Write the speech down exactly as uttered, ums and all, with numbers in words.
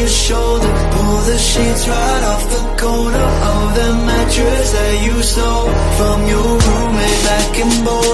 your shoulder. Pull the sheets right off the corner of the mattress that you stole from your roommate back in Boulder.